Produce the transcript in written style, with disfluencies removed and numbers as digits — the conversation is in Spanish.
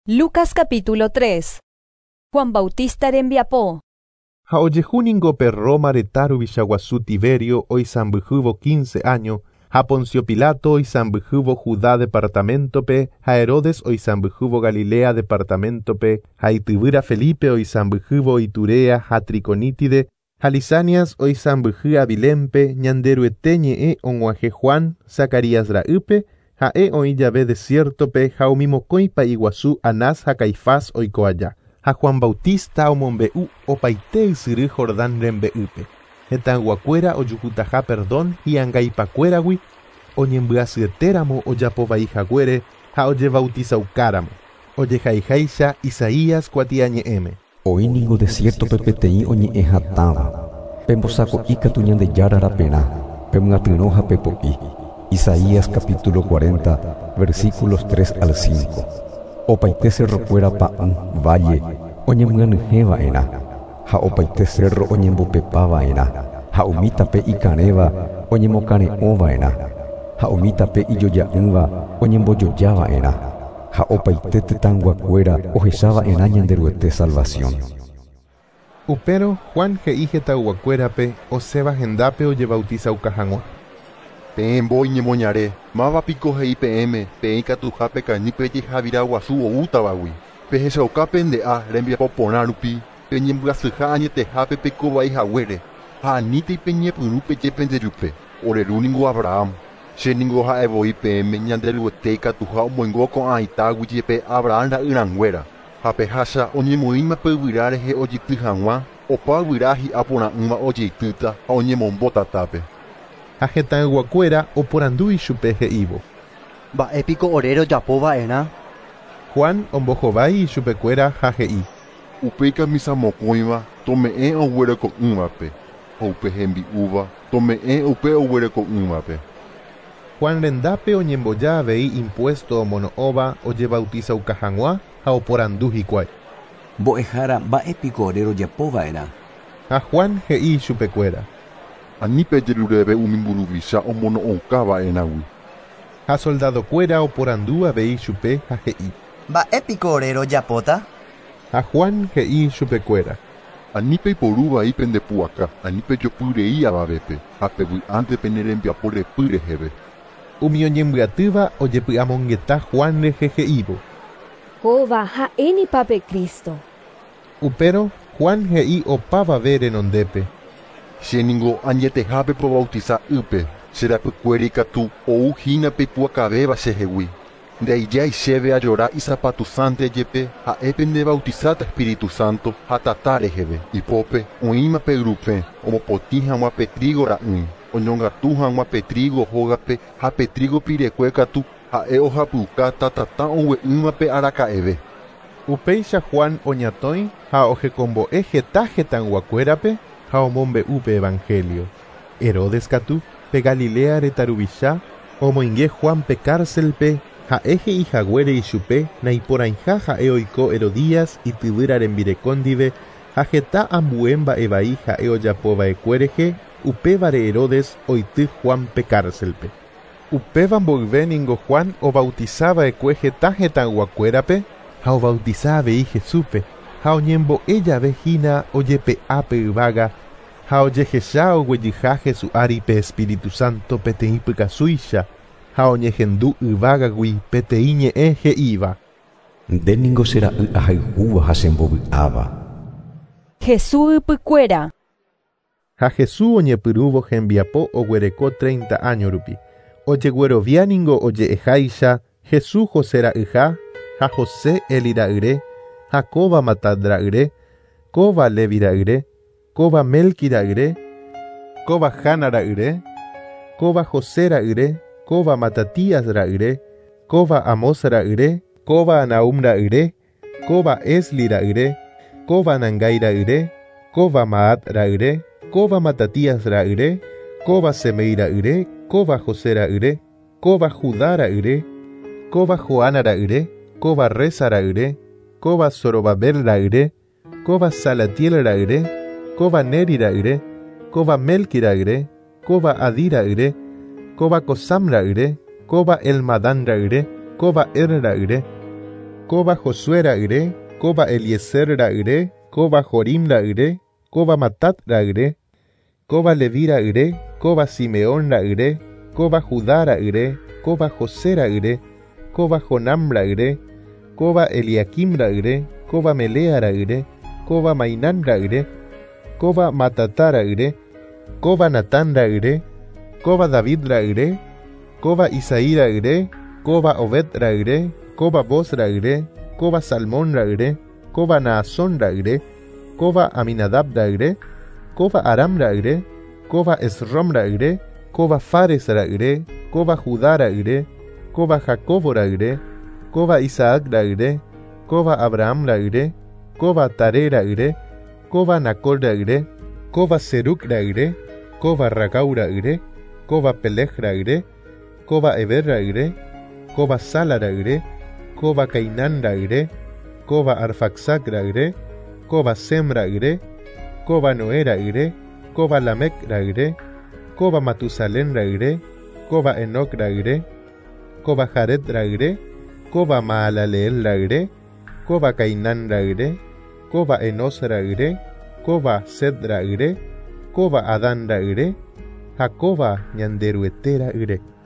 Lucas capítulo 3. Juan Bautista rembiapó. Haoyejuningope Roma retaru Villaguazú Tiberio oisambujuvo 15 años, ha Poncio Pilato oisambujuvo Judá departamentope, ha Herodes oisambujuvo Galilea departamentope, ha Itibura Felipe oisambujuvo Iturea ha Triconítide, ha Lisanias oisambujú Abilempe, ñanderu eteñe onguaje Juan, Zacarías raupe, ha oillabe desiertope, ha omimocoipa Iguazú Anás ha Caifás oikoaya. Ha Juan Bautista omombeu opaite siri Jordán rembeupe. Etanguacuera oyujutaja perdón y angaipacueragui, oñembuasierteramo oyapovaijaguere, ha oye bautizaukáramo. Oye jaijaisha Isaías cuatiañeeme. Oíningo desierto pepetei oñe'ẽhatãva. Pembosaco ikatuñande yararapena. Pemgatinoja pepo'i. Isaías capítulo 40, versículos 3 al 5. Opaite cerro fuera pa'ã, valle, oñemyanyhẽva'erã, ha opaite cerro oñembopepava'erã, ha umítape ikaréva oñemokare'õva'erã, ha umítape ijoja'ỹva oñembojojava'erã, ha opaite tetãnguakuéra ohechava'erã ñanderuete salvación. Upero Juan he'íhetãguakuérape osẽva hendápe ojebautizaukahág̃uã. Peẽmbói ñemoñare, mávapiko he'i peẽme, peẽ katuhápe kañýpe jehavira guasu oútavagui. Pehechauka pende'a rembiapo porã rupi, peñembyasýha añetehápe pekovaihaguére, ha anítai peñepyrũ pejépendejupe, orerúningo Abraham. Chéningo ha'evoi peẽme ñanderuete ikatuha omoingo ko'ãitágui jepe Abraham ra'yranguéra. Ha pehácha oñemoĩma pe yvyra rehe ojity hag̃uã, opa yvyra hi'a porã'ỹva ojeitýta ha oñemombo tatápe. Ha hetãguakuéra oporandu ichupe he'ívo. Mba'épiko ore rojapóva'erã. Juan ombohovái ichupekuéra ha he'i. Upéi camisa mokõiva tome'ẽ oguereko'ỹvape, ha upe hembi'úva tome'ẽ upe oguereko'ỹvape. Juan rendápe oñemboja avei impuesto omono'õva ojebautizaukahag̃uã ha oporandu hikuái. Mbo'ehára mba'épiko ore rojapóva'erã. Ha Juan he'i ichupekuéra. Anípe jerureve umi mburuvicha omono'õkava'erãgui. Ha soldadokuéra oporandu avei chupe ha he'i. Mba'épiko ore rojapóta. Ha Juan he'i chupekuéra. Anípe iporúvai pendepu'aka, anípe jopyrei avavépe, ha pevy'ánte nerembiapo repy reheve. Umi oñembyatýva ojepy'amongeta Juan rehe he'ívo. Hova ha'énipape Cristo. Upero Juan he'i opavave renondépe. Chéningo añetehápe po bautiza ype, cherapykuéra ikatu ouhína peipuakavéva chehegui. Ndeijái chéve ajora isapatu sante jepe ha'épe nde bautizata Espíritu Santo ha tata reheve. Ipópe oĩma pe yrupe omopotĩ hag̃ua pe trigo ra'ỹi, oñongatu hag̃ua pe trigo hógape ha pe trigo pirekue katu ha'e ohapyuka tatata ogue'ỹva pe araka'eve. Upéicha Juan oñatõi ha ohekombo'e heta hetãnguakuérape ha omombe'úpe evangelio. Herodes katu pe Galilea retaruvicha omoinge Juan pe cárcelpe ha'e he'ihaguére ichupe naiporãiha ha'e oiko Herodías ityvýra rembirekóndive ha heta ambue mba'evai ha'e ojapova'ekuérehe upévare Herodes oity Juan pe cárcelpe. Upéva mboyvéningo Juan obautizava'ekue heta hetãnguakuérape ha obautiza avei Jesúpe ha oñembo'e jave hína ojepe'ápe yvága ha ojehecha oguejyha Jesu'ári pe Espíritu Santo peteĩ pykasúicha ha oñehendu yvágagui peteĩ ñe'ẽ he'íva. Ndéningo chera'y ahayhúva ha chembovy'áva. Jesús ypykuéra. Ha Jesús oñepyrũvo hembiapo oguereko 30 años rupi. Ojegueroviáningo oje'eháicha Jesús José ra'yha ha José Eli ra'yre, ha kóva Matat ra'yre, kóva Levi ra'yre, kóva Melki ra'yre, kóva Jana ra'yre, kóva José ra'yre, kóva Matatías ra'yre, kóva Amos ra'yre, kóva Nahum ra'yre, kóva Esli ra'yre, kóva Nangai ra'yre, kóva Maat ra'yre, kóva Matatías ra'yre, kóva Semei ra'yre, kóva José ra'yre, kóva Judá ra'yre, kóva Joana ra'yre, kóva Reza ra'yre, kóva Zorobabel ra'yre, kóva Salatiel ra'yre, kóva Neri ra'yre, kóva Melki ra'yre, kóva Adi ra'yre, kóva Kosam ra'yre, kóva Elmadán ra'yre, kóva Er ra'yre, Koba Josué ra'yre, koba Eliezer ra'yre, koba Jorim ra'yre, koba Matat ra'yre, koba Leví ra'yre, koba Simeón ra'yre, koba Judá ra'yre, koba José ra'yre, koba Jonam ra'yre, koba Eliakim ra'yre, koba Melea ra'yre, koba Mainán ra'yre, koba Matatá ra'yre, koba Natán ra'yre, koba David ra'yre, koba Isaí ra'yre, koba Obed ra'yre, koba Boz ra'yre, koba Salmón ra'yre, koba Naasón ra'yre, koba Aminadab ra'yre, koba Aram ra'yre, koba Esrom ra'yre, koba Fares ra'yre, koba Judá ra'yre, koba Jacobo ra'yre, koba Isaac ra'yre, koba Abraham ra'yre, koba Tare ra'yre, koba Nacor ra'yre, koba Seruk ra'yre, koba Ragau ra'yre, koba Pelech ra'yre, koba Eber ra'yre, koba Sala ra'yre, koba Cainán ra'yre, koba Arfaxad ra'yre, koba Sem ra'yre, koba Noé ra'yre, koba Lamec ra'yre, koba Matusalén ra'yre, koba Enoc ra'yre, koba Jared ra'yre, koba Maalaleel ra'yre, koba Cainán ra'yre, koba Enos ra'yre, koba Sed ra'yre, koba Adán ra'yre, Jacoba ñanderuete ra'yre.